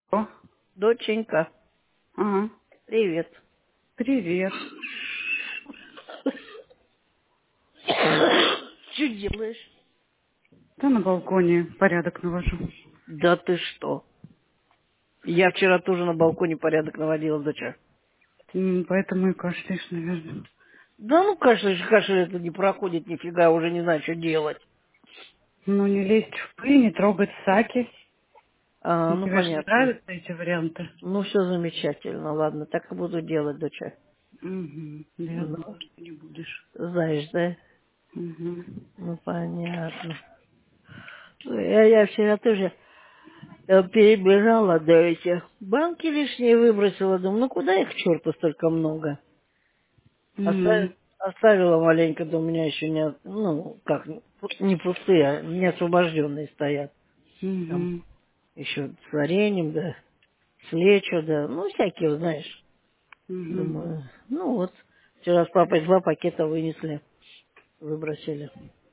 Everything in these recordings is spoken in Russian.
О, Доченька, ага, привет. привет. Что делаешь? Да на балконе порядок навожу. Да ты что? Я вчера тоже на балконе порядок наводила, доча. Поэтому и кашляешь, наверное. Да ну кашель это не проходит нифига, уже не знаю, что делать. Ну, не лезть в пыль, не трогать саки. Ну Тебе же не понятно. нравятся эти варианты? Ну все замечательно, ладно, так и буду делать, доча. Угу. Я Ну, знала, что не будешь. знаешь, да? Угу. Ну понятно. Я вчера тоже перебежала, да эти банки лишние выбросила, думаю, ну куда их к черту столько много? Оставила маленько, да у меня еще не, ну, как, не пустые, а не освобожденные стоят. Там Угу. еще с вареньем, да, с лечо, да, ну, всякие, вот знаешь. Угу. Думаю, ну вот, вчера с папой 2 пакета вынесли, выбросили.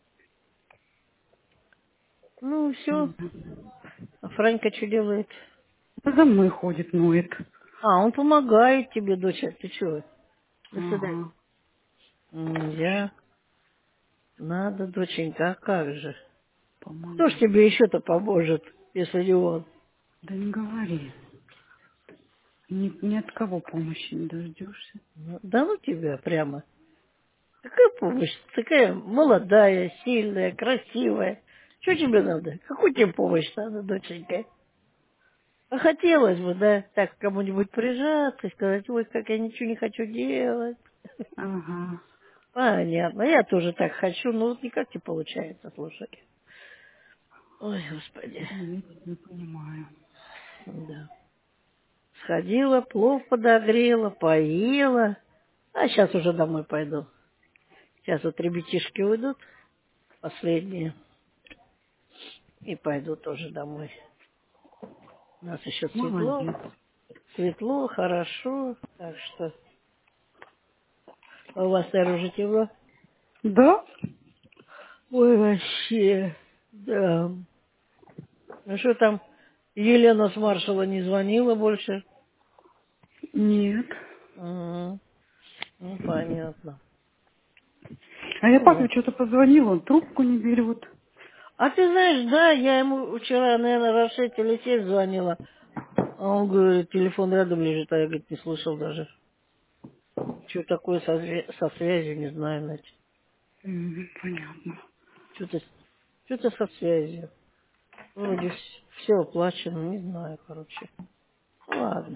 Ну, все. Угу. А Франька что делает? За мной ходит, ноет. Он помогает тебе, доча, ты чего? До свидания. Ага, Я, надо, доченька, а как же? Кто ж помогает. тебе еще-то поможет, если не он? Да не говори. Ни от кого помощи не дождешься. Да ну тебя прямо. Какая помощь? Такая молодая, сильная, красивая. Что тебе надо? Какую тебе помощь надо, доченька? А хотелось бы, да, так к кому-нибудь прижаться и сказать, ой, как я ничего не хочу делать. Ага. Понятно, я тоже так хочу, но вот никак не получается, слушай. Ой, господи, Да, я тебя понимаю. да. Сходила, плов подогрела, поела, а сейчас уже домой пойду. Сейчас вот ребятишки уйдут, последние, и пойду тоже домой. У нас еще светло, Молодец. светло, хорошо, так что... А у вас, наверное, уже тепло? Да? Ой, вообще, да. Ну что там, Елена с маршала не звонила больше? Нет. Угу. Ну, понятно. А я Ну, папе что-то позвонила, он трубку не берет. а ты знаешь, да, я ему вчера, наверное, раз 6 или 7 звонила, а он говорит, телефон рядом лежит, а я, говорит, не слышал даже. Что такое со связью, не знаю, значит. Понятно. Что-то со связью. Вроде все оплачено, не знаю, короче. Ну, ладно,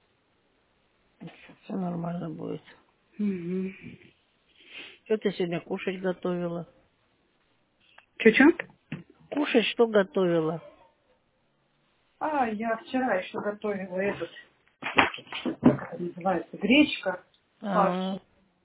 все нормально будет. Угу. Что ты сегодня кушать готовила? Че-че? Кушать что готовила? А, я вчера еще готовила этот, как это называется, гречка, А, фарш.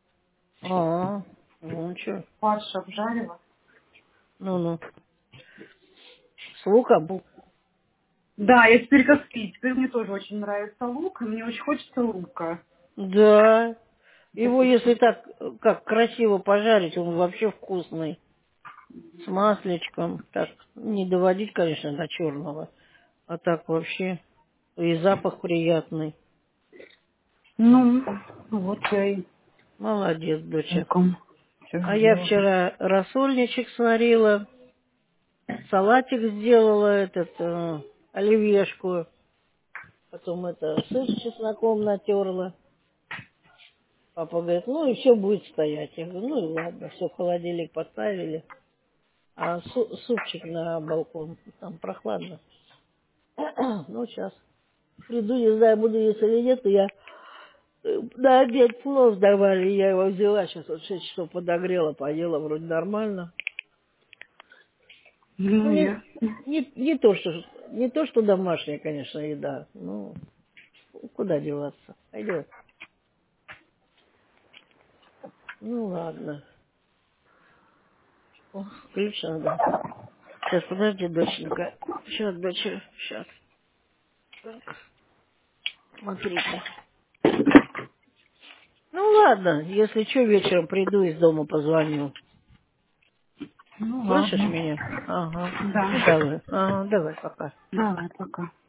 ну что? Фарш обжарила. Ну-ну. С луком? Да, я теперь как пить. Теперь мне тоже очень нравится лук, и мне очень хочется лука. Да. Его, если Запечь. так, как красиво пожарить, он вообще вкусный. С маслечком. Так, не доводить, конечно, до черного. А так вообще. И запах приятный. Ну, вот я и Молодец, доча. луком все А я сделала. вчера рассольничек сварила, салатик сделала, оливьешку. Потом сыр с чесноком натерла. Папа говорит, ну и все будет стоять. Я говорю, ну и ладно, все в холодильник поставили. А супчик на балкон, там прохладно. Ну, сейчас приду, не знаю, буду есть или нет, но я на обед плов давали, я его взяла, сейчас вот 6 часов подогрела, поела, вроде нормально. Ну, Ну, я. не то, что домашняя, конечно, еда. Ну, куда деваться? Пойдет. Ну, ладно. О, ключ надо. Сейчас, подожди, доченька. Сейчас, доча, сейчас. Так, смотрите. Ну, ладно, если что, вечером приду из дома позвоню. Ну, Слышишь ладно. меня? Ага. Ну, Да. давай. Ага, давай, пока. Давай, пока.